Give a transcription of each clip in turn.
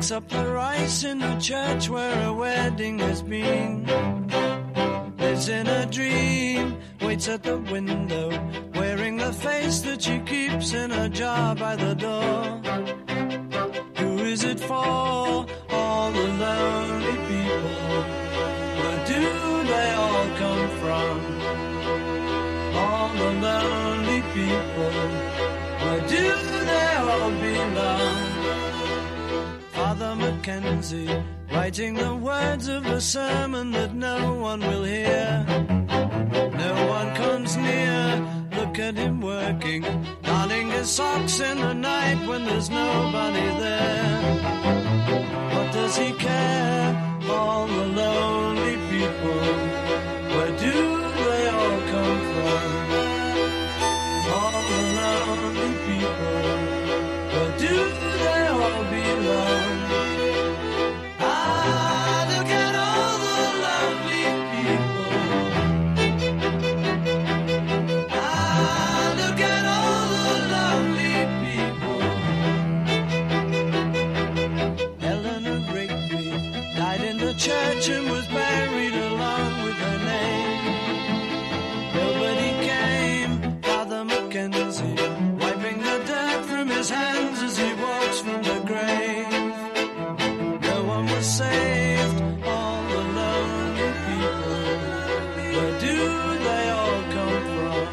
picks up the rice in the church where a wedding has been. Lives in a dream, waits at the window, wearing the face that she keeps in a jar by the door. Who is it for? All the lonely people. Where do they all come from? All the lonely people. Where do they all belong? Father Mackenzie, writing the words of a sermon that no one will hear. No one comes near, look at him working, darning his socks in the night when there's nobody there. What does he care? All the lonely people, where do they all come from? All the lonely people, where do they all belong? Church and was buried along with her name. Nobody came, Father Mackenzie, wiping the dirt from his hands as he walks from the grave. No one was saved, all the lonely people. Where do they all come from?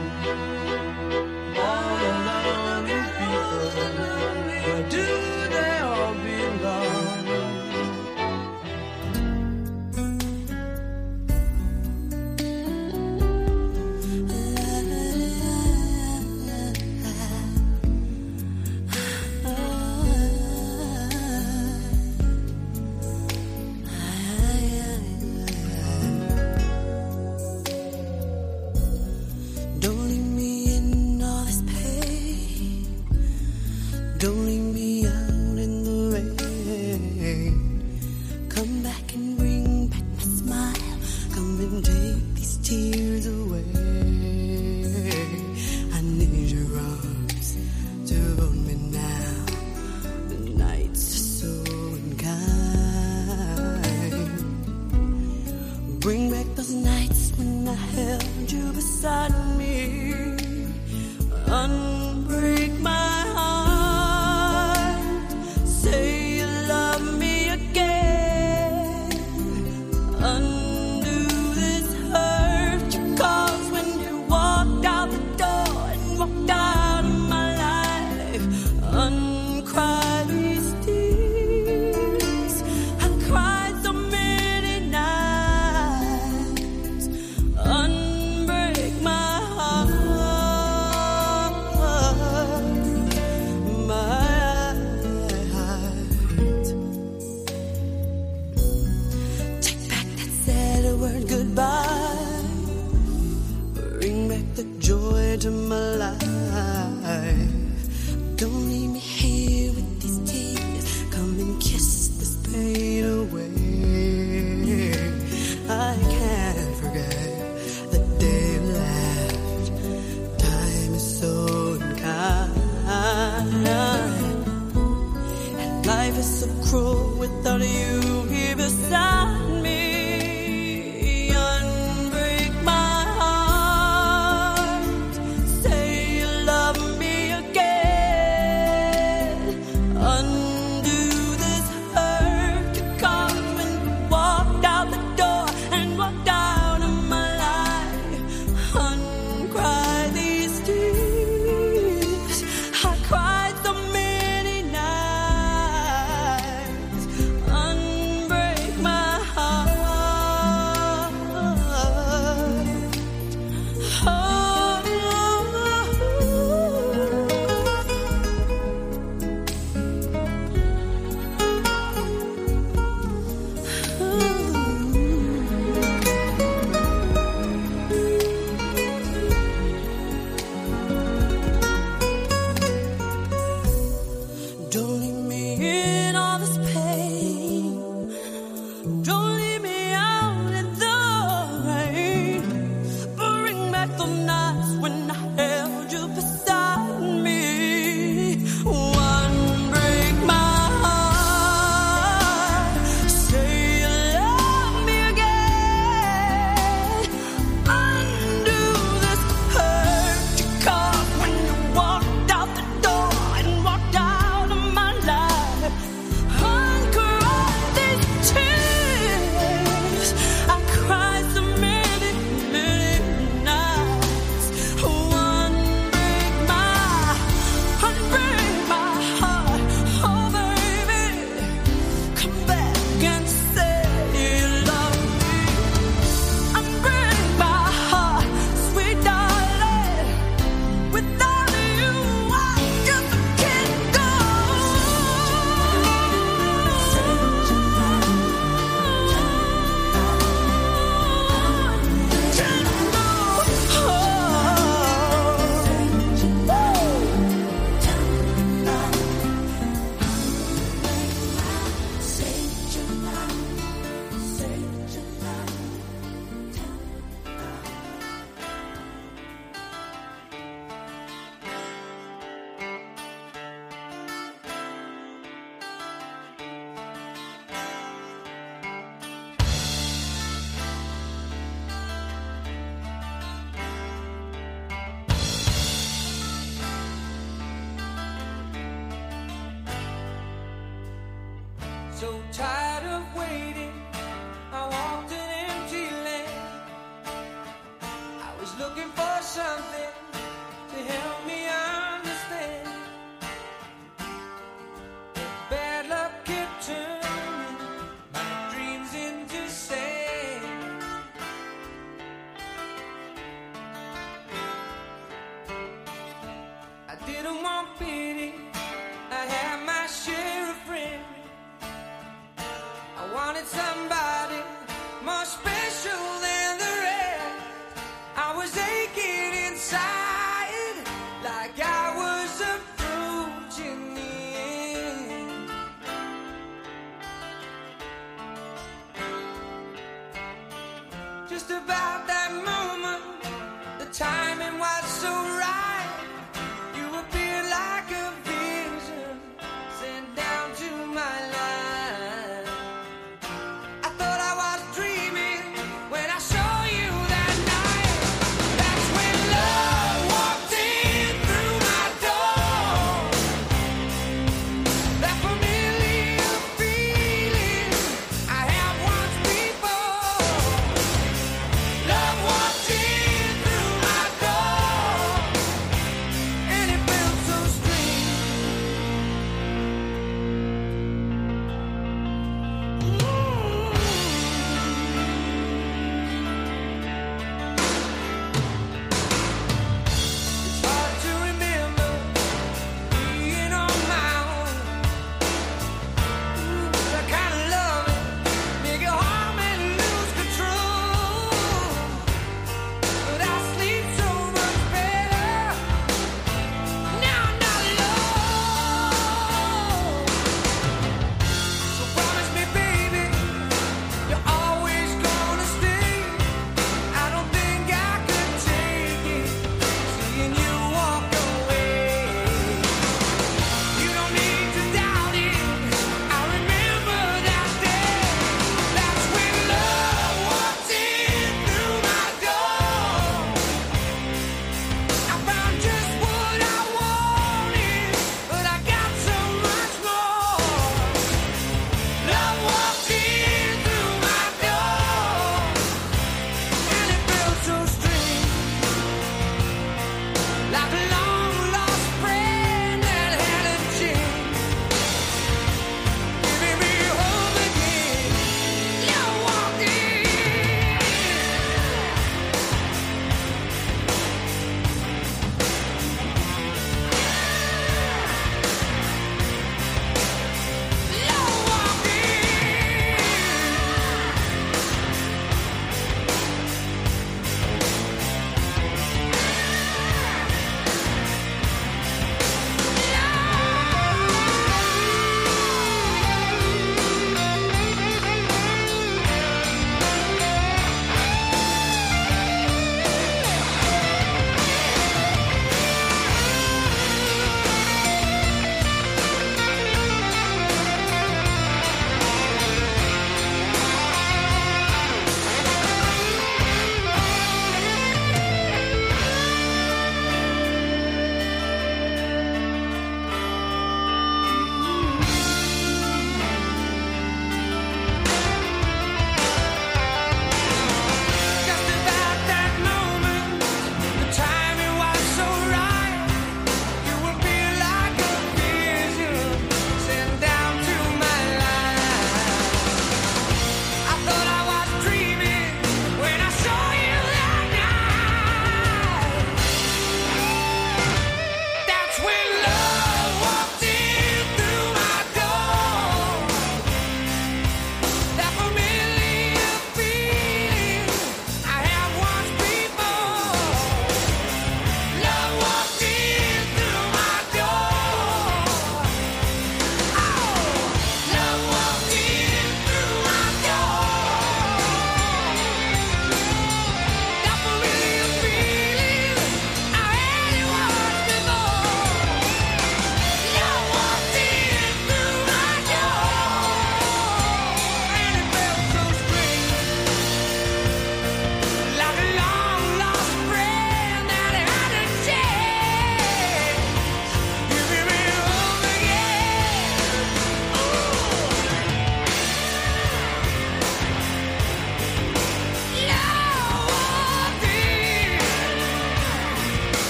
All the lonely people. Where do they all belong? Unbreak my heart. So tired of waiting, I walked an empty land. I was looking for something to help me understand. Bad luck kept turning my dreams into sand. I didn't want pity, I had my share of friends. I wanted somebody more special than the rest. I was aching inside like I was approaching the end. Just about that moment, the timing was so right. You appeared like a vision sent down to my life. I thought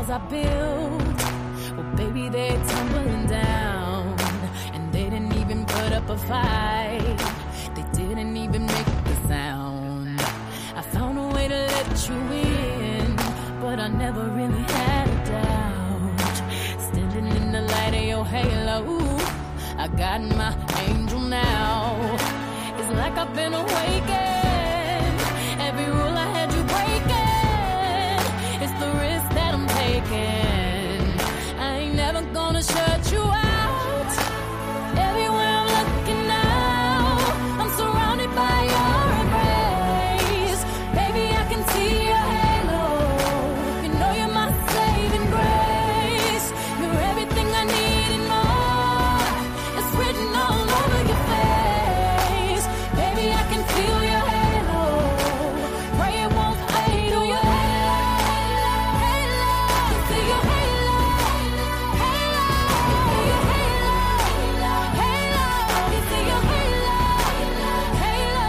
walls I built, well, baby, they're tumbling down. And they didn't even put up a fight. They didn't even make the sound. I found a way to let you in, but I never really had a doubt. Standing in the light of your halo, I got my angel now. It's like I've been awakened. Every rule I had you breaking. It's the risk that I'm taking. I ain't never gonna shut you out. Everywhere I'm looking now, I'm surrounded by your embrace. Baby, I can see your halo. You know you're my saving grace. You're everything I need and more. It's written all over your face. Baby, I can feel your halo. Pray it won't fade. Oh, your halo, halo. See your halo, halo. Your halo, halo. You see your halo, halo.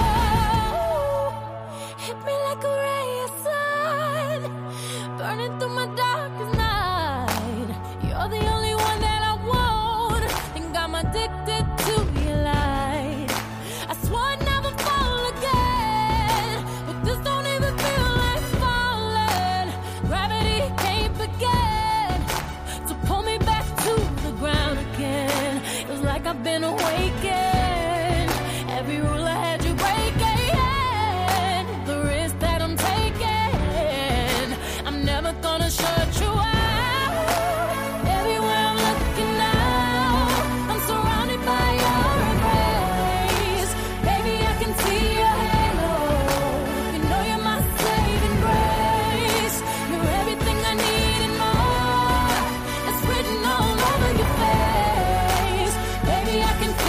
Hit me like a ray of sun, burning through my darkest night. You're the only one that I want. Think I'm addicted to your light. I swore I'd never fall again, but this don't even feel like falling. Gravity can't begin to pull me back to the ground again. It was like I've been awakened. Every rule I had you breaking. The risk that I'm taking, I'm never gonna shut you out. Everywhere I'm looking now, I'm surrounded by your embrace. Baby, I can see your halo. You know you're my saving grace. You're everything I need and more. It's written all over your face. Baby, I can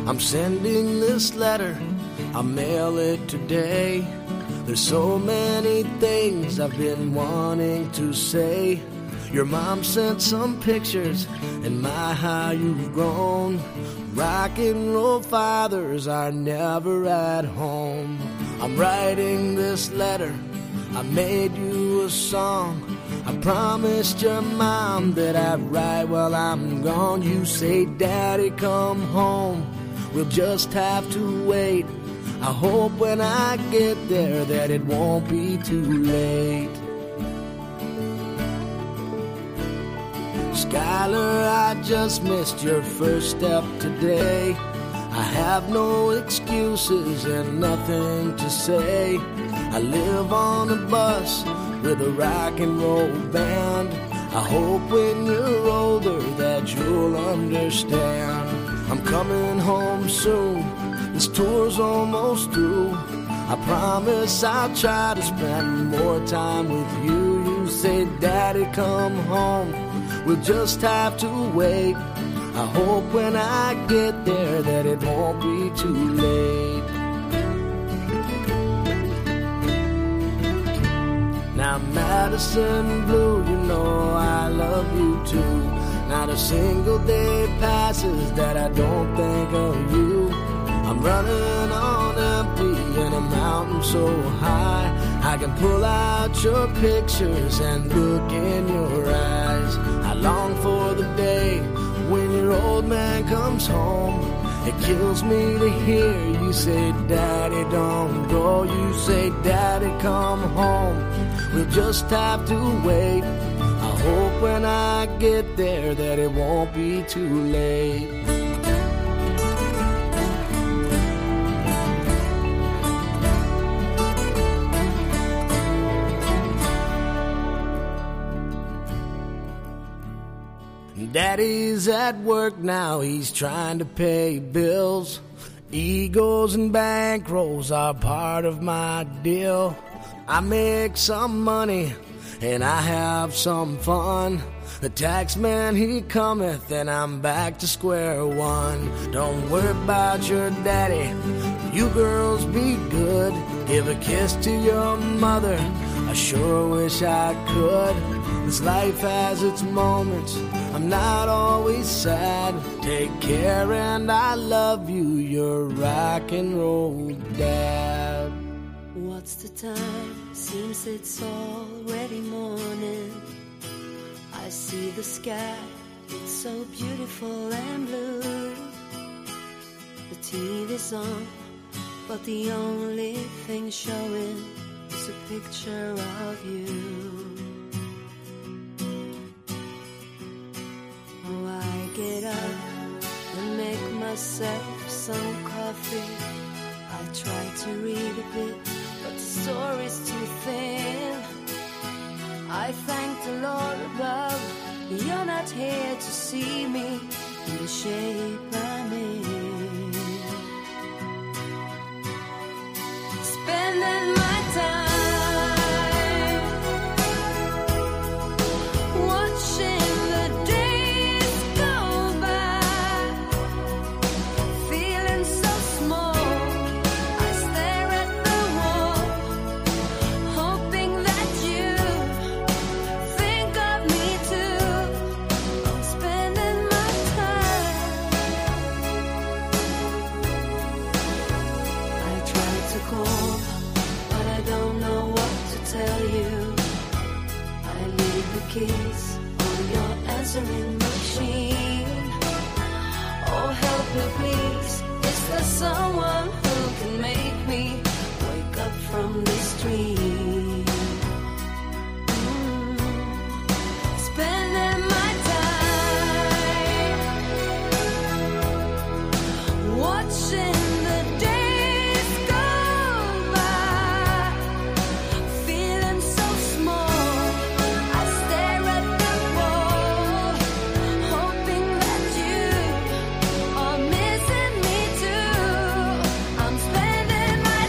I'm sending this letter, I'll mail it today. There's so many things I've been wanting to say. Your mom sent some pictures, and my, how you've grown. Rock and roll fathers are never at home. I'm writing this letter, I made you a song. I promised your mom that I'd write while I'm gone. You say, Daddy, come home, we'll just have to wait. I hope when I get there that it won't be too late. Skylar, I just missed your first step today. I have no excuses and nothing to say. I live on a bus with a rock and roll band. I hope when you're older that you'll understand. I'm coming home soon, this tour's almost through. I promise I'll try to spend more time with you. You say, Daddy, come home, we'll just have to wait. I hope when I get there that it won't be too late. Now Madison Blue, you know I love you too. Not a single day passes that I don't think of you. I'm running on empty in a mountain so high. I can pull out your pictures and look in your eyes. I long for the day when your old man comes home. It kills me to hear you say, Daddy, don't go. You say, Daddy, come home, we'll just have to wait. I hope when I get there that it won't be too late. Daddy's at work now, he's trying to pay bills. Egos and bankrolls are part of my deal. I make some money and I have some fun. The tax man, he cometh and I'm back to square one. Don't worry about your daddy, you girls be good. Give a kiss to your mother, I sure wish I could. This life has its moments, I'm not always sad. Take care and I love you, your rock and roll dad. What's the time? Seems it's already morning. I see the sky, it's so beautiful and blue. The TV's on, but the only thing showing is a picture of you. Oh, I get up and make myself some coffee. I try to read a bit, but the story's too thin. I thank the Lord above, you're not here to see me in the shape I'm in. Spending my time watching the days go by, feeling so small. I stare at the wall, hoping that you think of me too. I'm spending my time. I try to call, but I don't know what to tell you. I leave the keys on your answering machine. Oh, help me please, is there someone who can make me wake up from this dream? Spending my time watching the days go by, feeling so small. I stare at the wall, hoping that you are missing me too. I'm spending my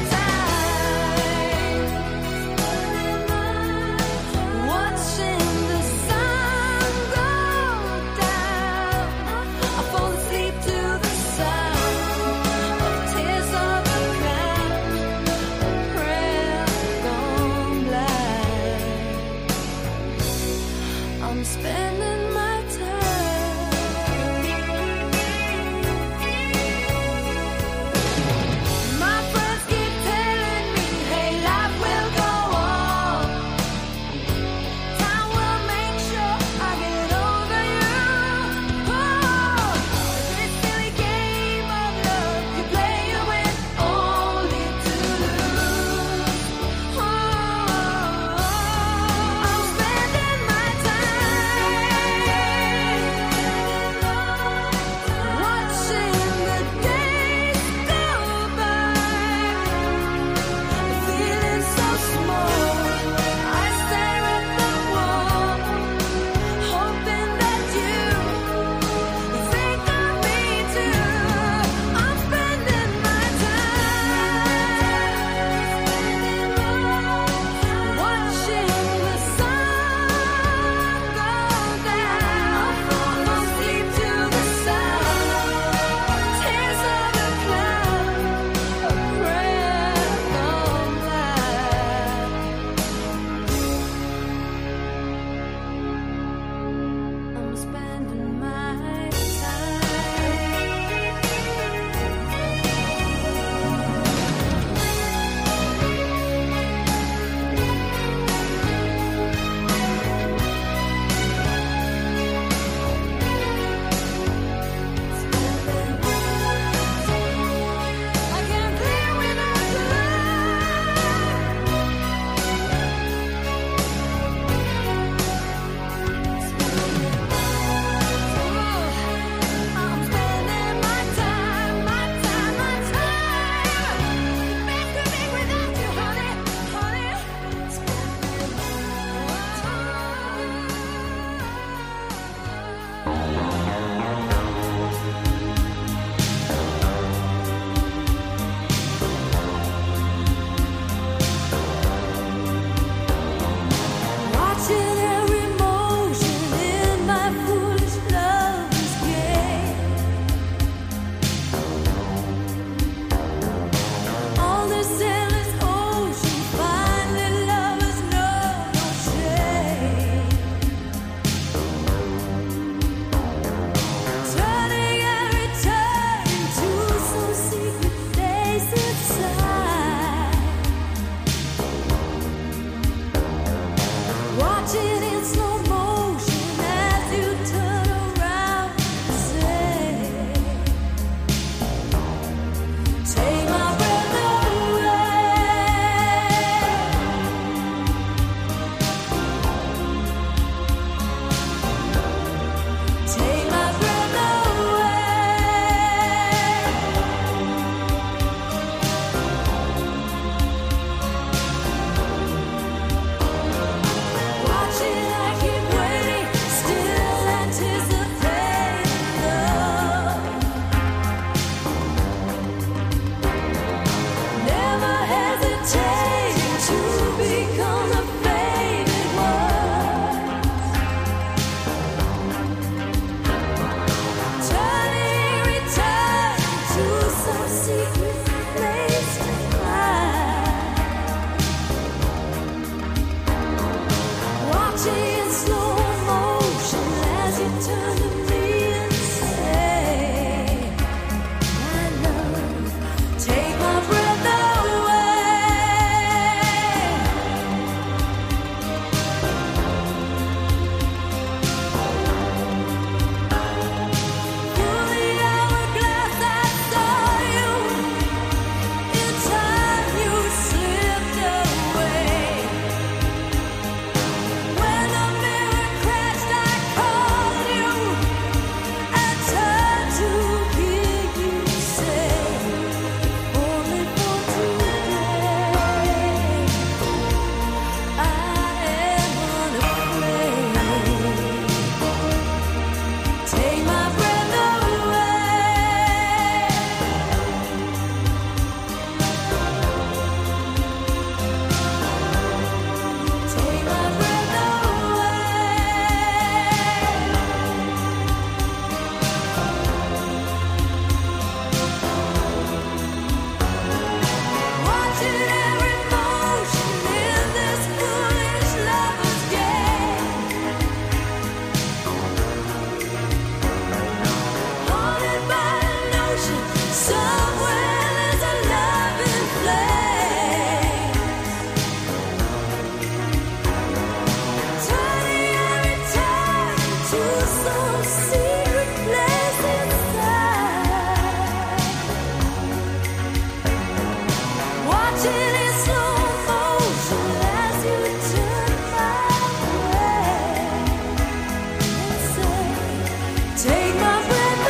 watching in slow motion as you turn my way and say, take my breath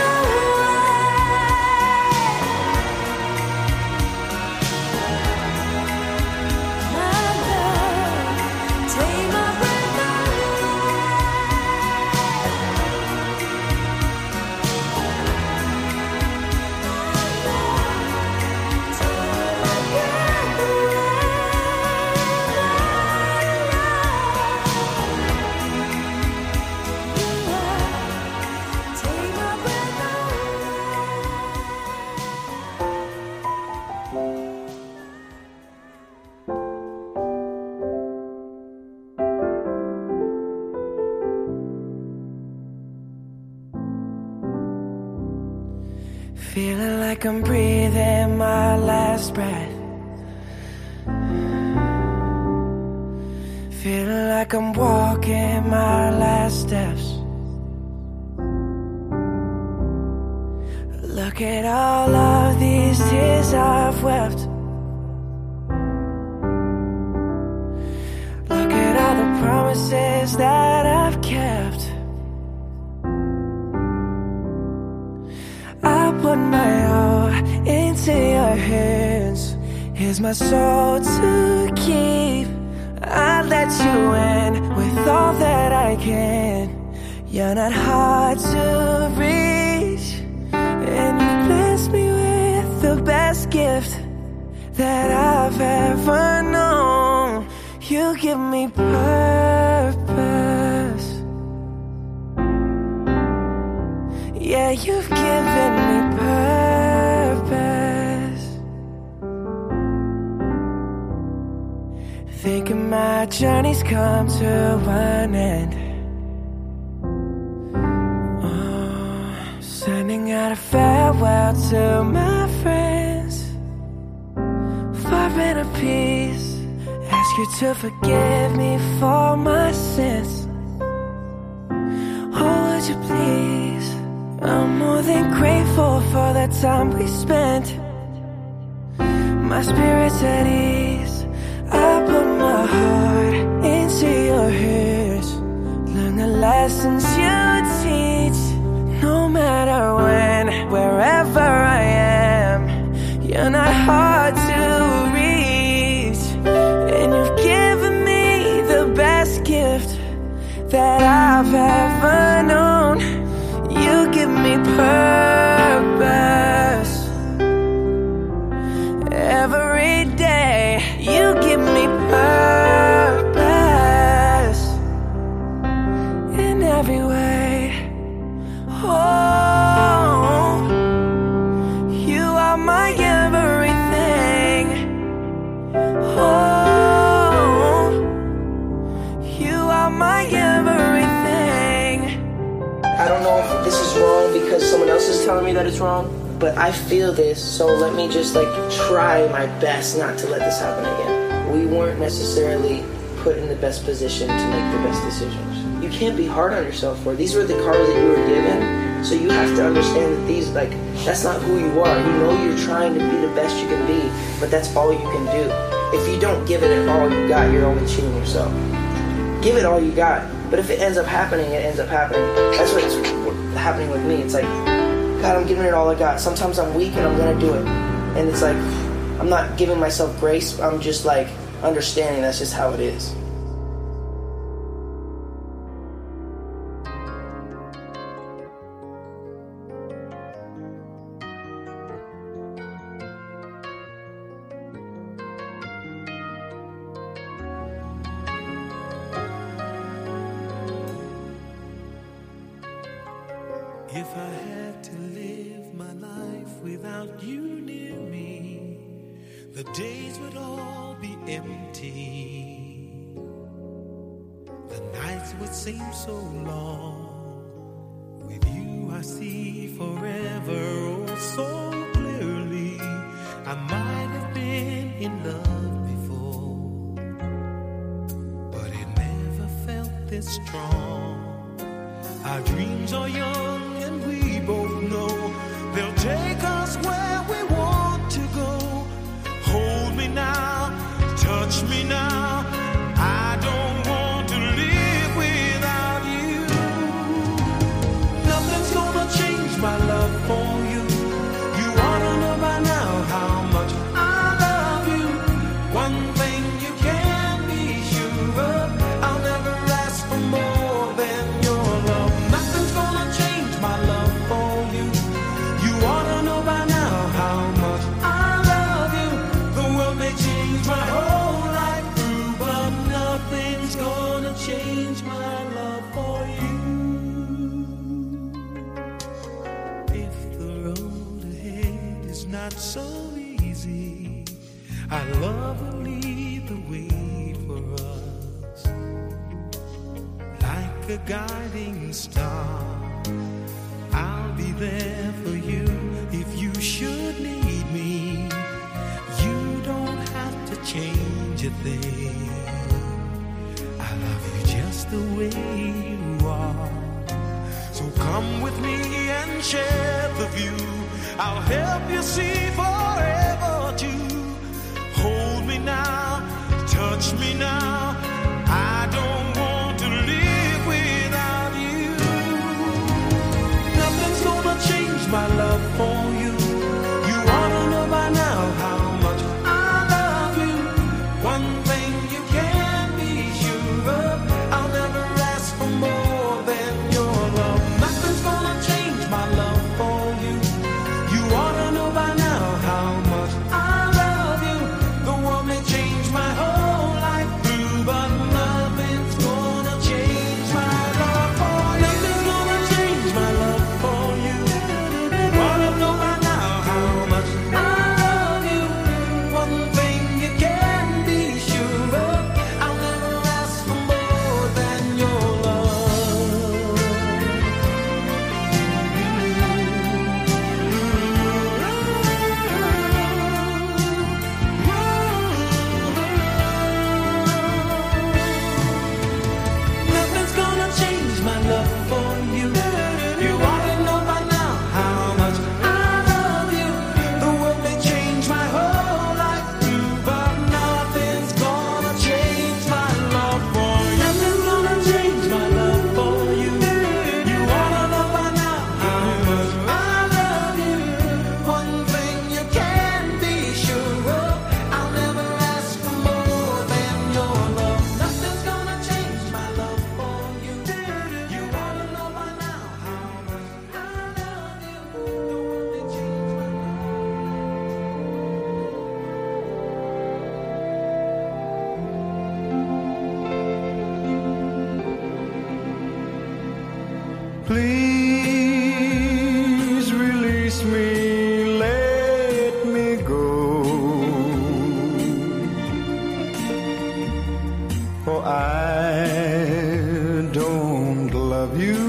away. My love, take my breath Feeling like I'm breathing my last breath. Feeling like I'm walking my last steps. Look at all of these tears I've wept. Look at all the promises that I've kept. I put my all into your hands. Here's my soul to keep. I let you in with all that I can. You're not hard to reach, and you blessed me with the best gift that I've ever known. You give me purpose. Yeah, you've given me purpose. Thinking my journey's come to an end. Sending out a farewell to my friends. Far in a peace. Ask you to forgive me for my sins. Oh, would you please? I'm more than grateful for the time we spent. My spirit's at ease. I put my heart into your ears. Learn the lessons you teach. No matter when, wherever I am, you're not hard to reach. And you've given me the best gift that I've ever known. You give me purpose. Every day, you give me purpose. In every way. Oh, you are my everything. Oh, you are my everything. I don't know if this is wrong because someone else is telling me that it's wrong, but I feel this, so let me just try my best not to let this happen again. We weren't necessarily put in the best position to make the best decisions. You can't be hard on yourself for it. These were the cards that you were given, so you have to understand that these, that's not who you are. You know you're trying to be the best you can be, but that's all you can do. If you don't give it all you got, you're only cheating yourself. Give it all you got. But if it ends up happening, it ends up happening. That's what's happening with me. It's like, God, I'm giving it all I got. Sometimes I'm weak and I'm gonna do it. And it's like, I'm not giving myself grace. I'm just understanding that's just how it is. If I had to live my life without you near me, the days would all be empty. The nights would seem so long. With you I see forever oh so clearly. I might have been in love before, but it never felt this strong. Our dreams are young and we both know they'll take us where we want to go. Hold me now. touch me now. I don't want to live without you. Nothing's gonna change my love for you. You ought to know by now how much I love you. One thing you can be sure of, I'll never ask for more than your love. Nothing's gonna change my love for you. You ought to know by now how much I love you. The world may change my whole life through, but nothing's gonna change my love for you. If the road ahead is not so easy, our love will lead the way for us. Like a guiding star, I'll be there for you if you should need me. You don't have to change a thing. I love you just the way you are. So come with me and share the view. I'll help you see forever too. Hold me now, touch me now. I don't want to live without you. Nothing's gonna change my love for you. You ought to know by now how much I love you. One thing you can be sure of, I'll never ask for more than your love. Nothing's gonna change my love for you. You ought to know by now how much I love you. The world may change my whole life through, but nothing's gonna change my love for you. Nothing's gonna change my love for you. You ought to know by now how much I love you. One thing you can be sure of, I'll never ask for more than your love. Nothing's gonna change my love for you. You ought to know by now how much I love you. The world may change my whole life through, but nothing's gonna change my love for you. Nothing's gonna change my love for you. You ought to know by now how much I love you. One thing you can be sure of, I'll never ask for more than your love. Nothing's gonna change my love for you. You ought to know by now how much I love you. The world may change my love. Please release me, let me go. For I don't love you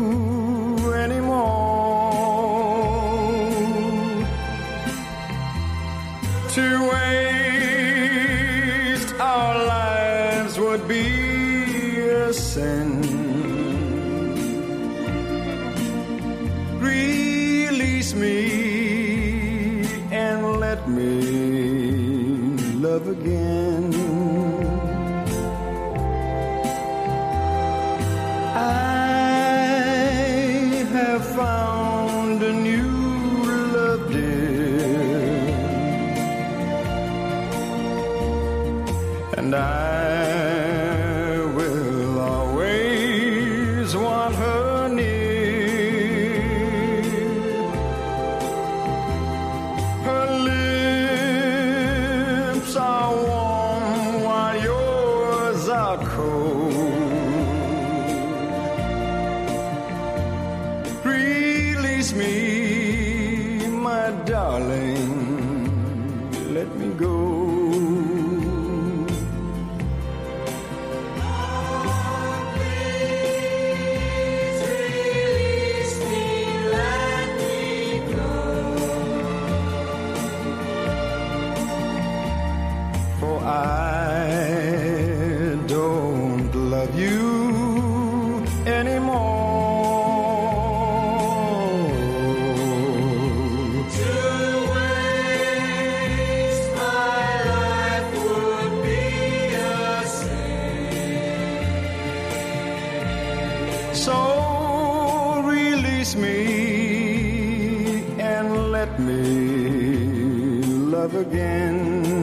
anymore. To waste our lives would be a sin. Release me and let me love again. I have found a new love, dear, and I will always want her near. Her lips are warm while yours are cold. Release me, my darling, let me go. For I don't love you anymore. To waste my life would be me love again.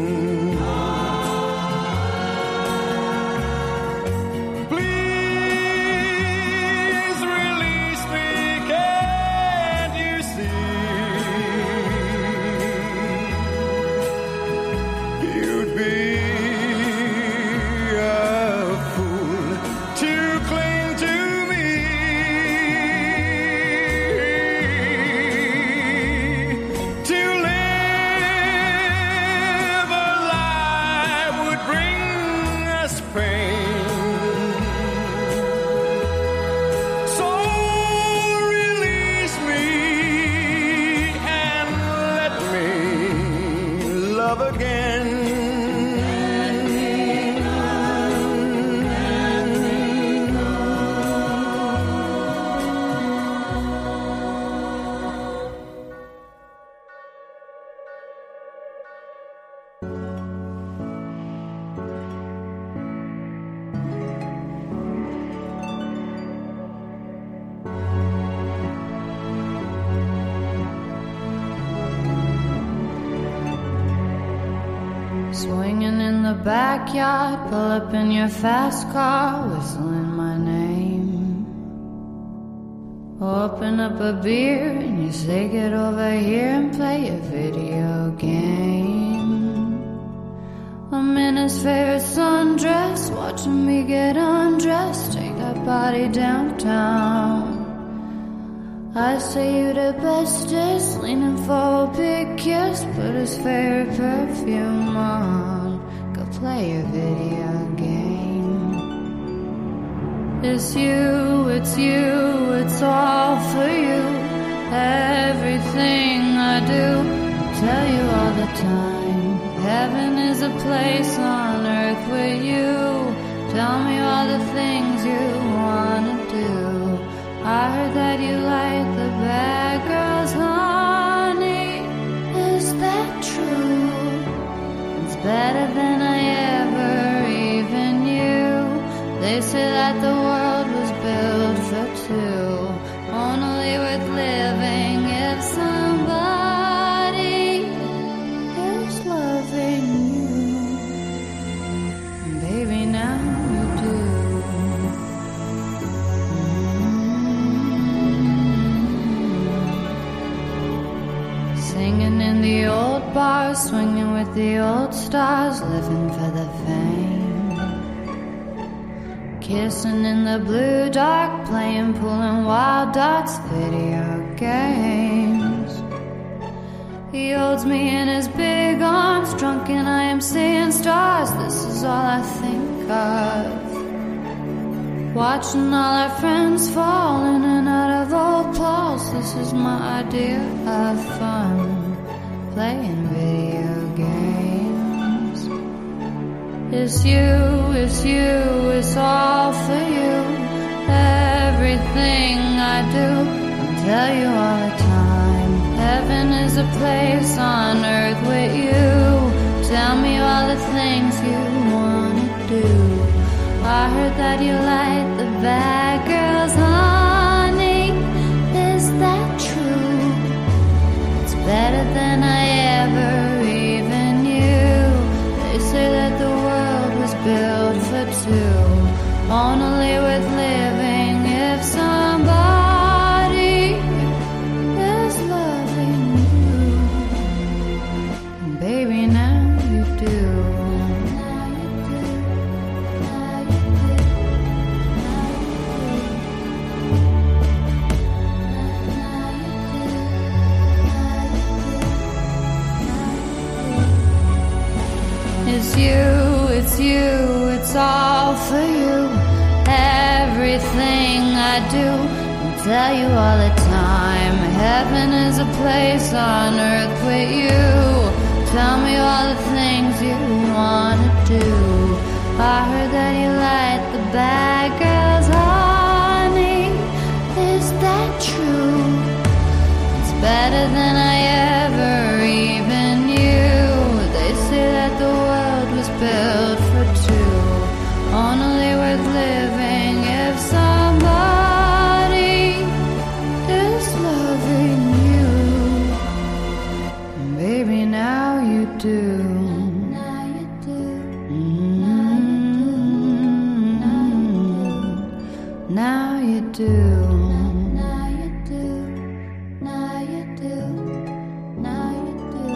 Please release me, can't you see? You'd be a fool to cling to me. To live a life would bring us pain. So release me and let me love again. Swinging in the backyard, pull up in your fast car, whistling my name. Open up a beer and you say get over here and play a video game. I'm in his favorite sundress, watching me get undressed, take that body downtown. I say you the bestest, leaning for a big kiss, put his favorite perfume on, go play your video game. It's you, it's all for you. Everything I do, tell you all the time. Heaven is a place on earth with you. Tell me all the things you wanna do. I heard that you like the bad girls, honey. Is that true? It's better than I ever even knew. They say that the world was built for two, only worth living if somebody is loving you. And baby, now you do. Singing in the old bars, swinging with the old stars, living for the fame. Kissing in the blue dark, playing pool and wild dots, video games. He holds me in his big arms, drunk and I am seeing stars. This is all I think of. Watching all our friends fall in and out of old Pauls. This is my idea of fun, playing video games. It's you, it's all for you. Everything I do, I'll tell you all the time. Heaven is a place on earth with you. Tell me all the things you wanna do. I heard that you like the bad girls, honey. Is that true? It's better than I ever even knew. They say that the world was built for two, only worth living if somebody is loving you. And baby, now you do. It's you, it's all for you. Everything I do, I'll tell you all the time. Heaven is a place on earth with you. Tell me all the things you wanna do. I heard that you like the bad girls, honey. Is that true? It's better than I ever even knew. They say that the world was built for two, only worth living if somebody is loving you. do. Now you do. Now you do. Now you do.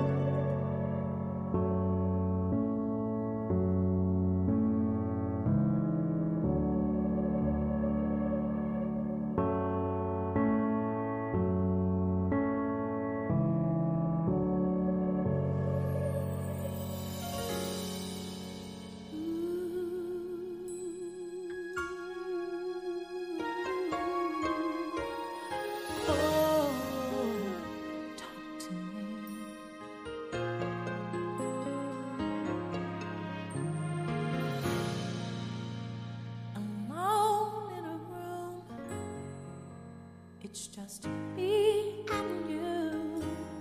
It's just me and you.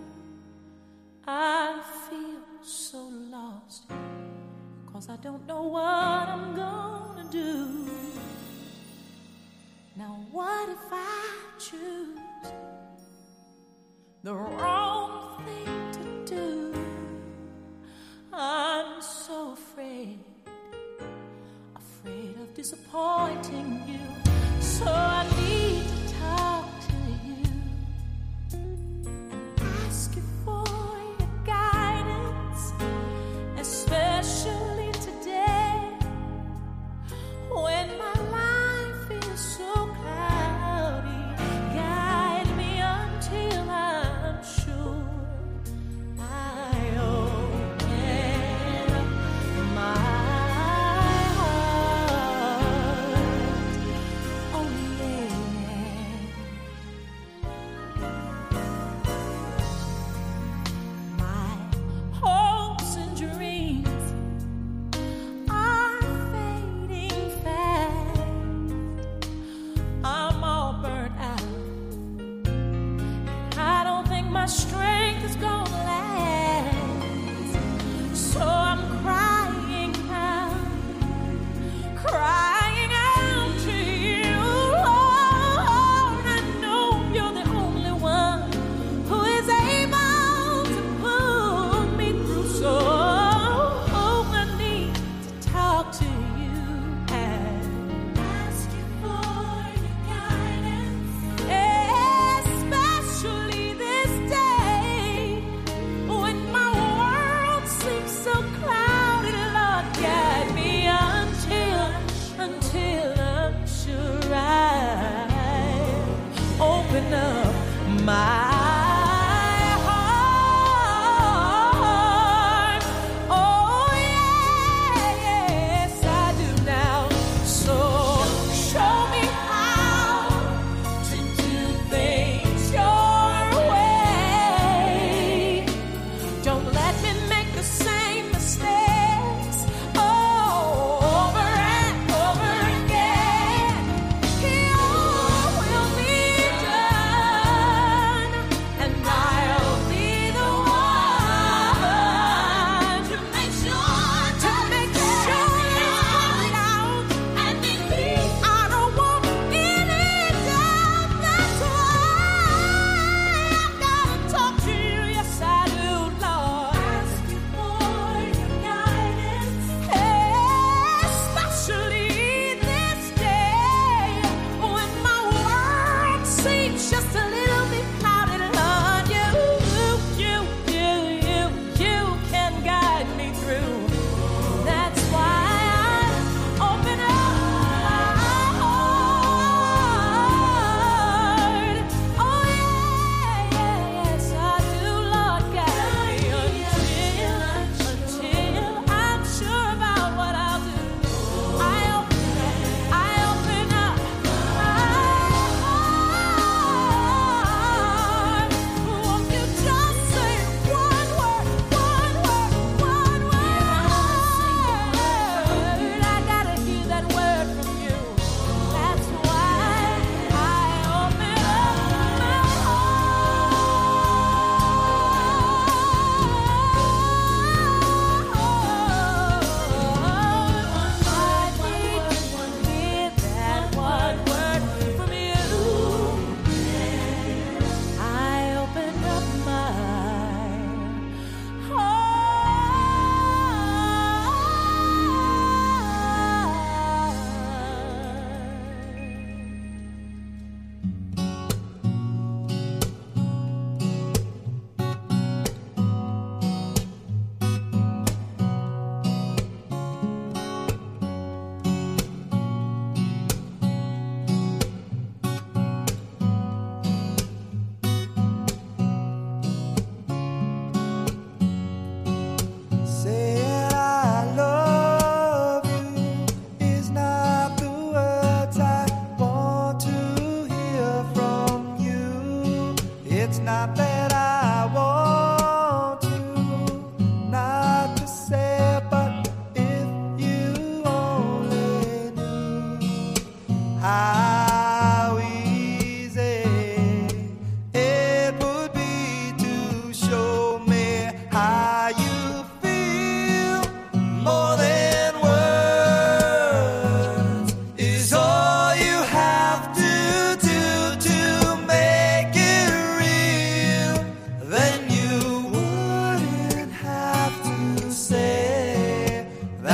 I feel so lost, 'cause I don't know what I'm gonna do. Now what if I choose the wrong thing to do? I'm so afraid of disappointing you. So I need to talk to you and ask you for your guidance, especially today when my life is so cloudy. Guide me until I'm sure I open up my heart.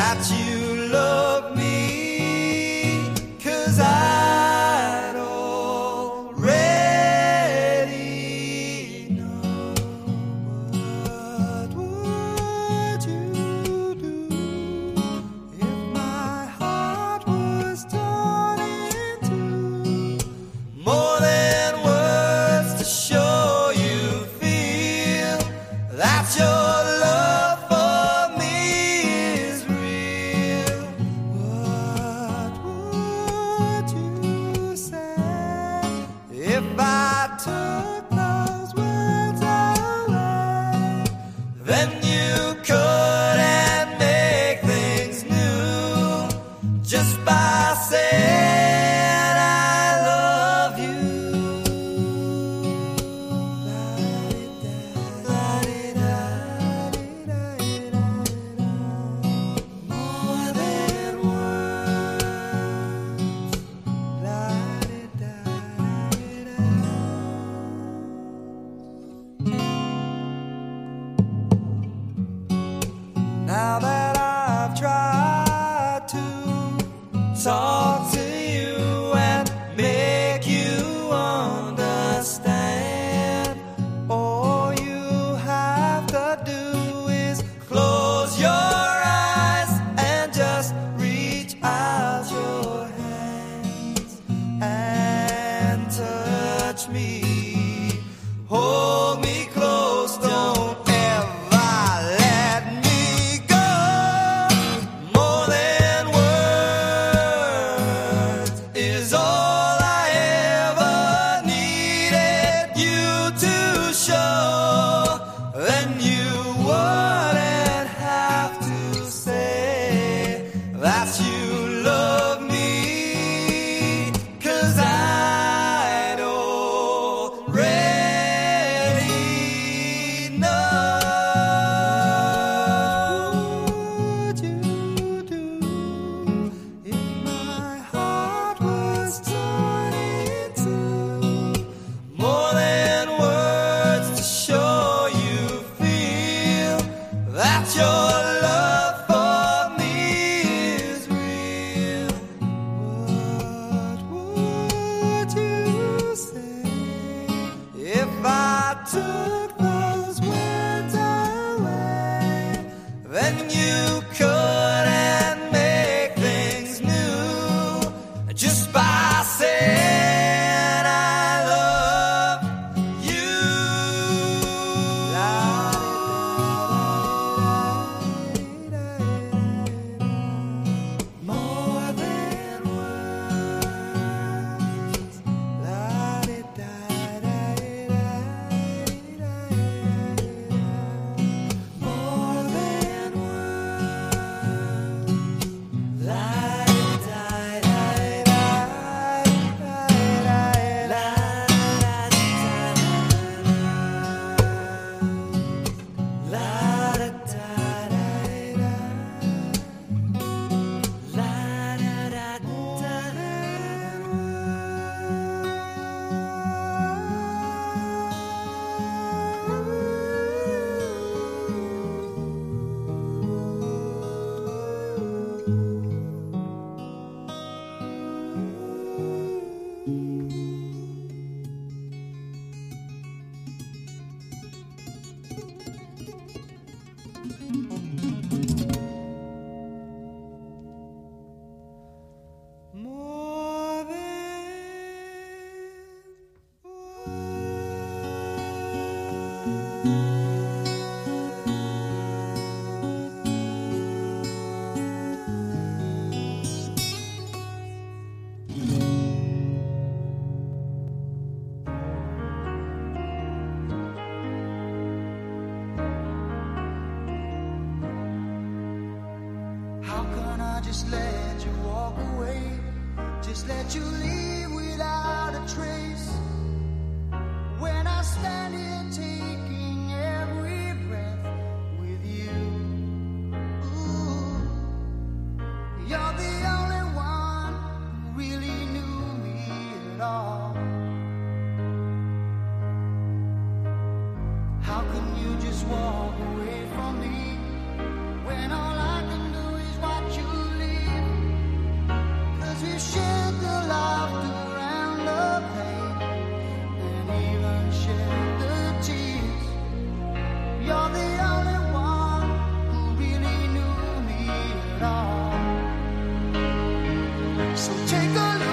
that you love me, 'cause I'd already know. What would you do if my heart was torn into more than words to show you feel that your love for me is real? What would you say if I took those words away? Then you couldn't make things new just by saying I love you. More than now that I've tried to talk to you and make you understand, all you have to do is close your eyes and just reach out your hands and touch me. Hold me close, don't ever let me go. More than words is all I ever needed you to show. Then you wouldn't have to say that you love me, 'cause I'd already know. What would you do if my heart was torn into more than words to show you feel that your love for me is real? What would you say if I took those words away? Then you couldn't make things new just by saying I love you. More than words. More than just let you walk away, just let you leave without a trace. When I stand here taking every breath with you, ooh, you're the only one who really knew me at all. How can you just walk away from me when all I can do is watch at all. So take a look.